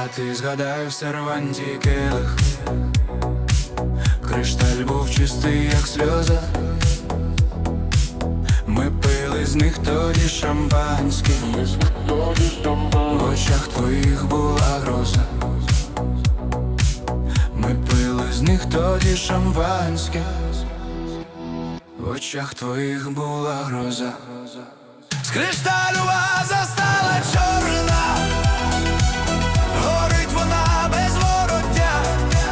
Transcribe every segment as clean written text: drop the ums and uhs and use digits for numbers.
ти згадай в серванті келих, кришталь був чистий, як сльоза. Ми пили з них тоді шампанське, в очах твоїх була гроза. Ми пили з них тоді шампанське, в очах твоїх була гроза. З кришталю ваза стала чорна, горить вона без вороття.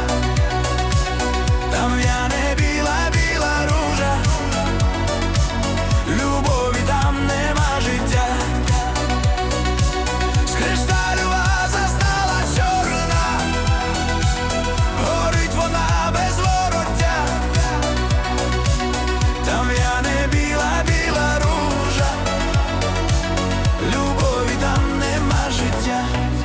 Там в'яне біла ружа, любові там нема життя. З кришталю ваза стала чорна, горить вона без вороття. Там в'яне біла ружа, любові там нема життя.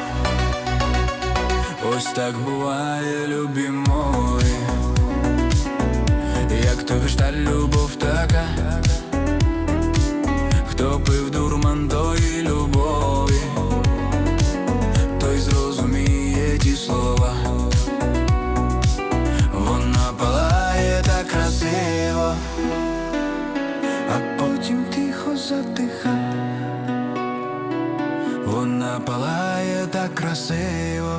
Ось так буває, любі мої, як то кришталь, любов така. Хто пив дурман тої любові, той зрозуміє ті слова. Вона палає так красиво, а потім тихо затиха. Вона палає так красиво,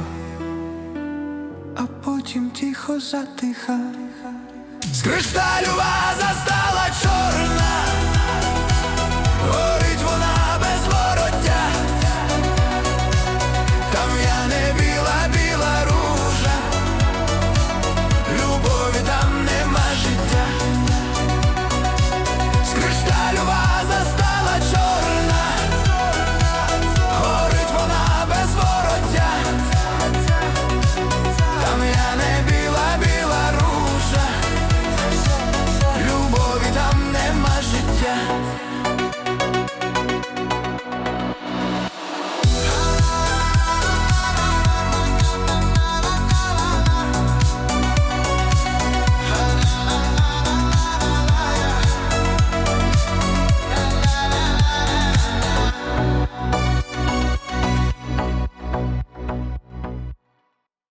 а потім тихо затиха. З кришталю ваза стала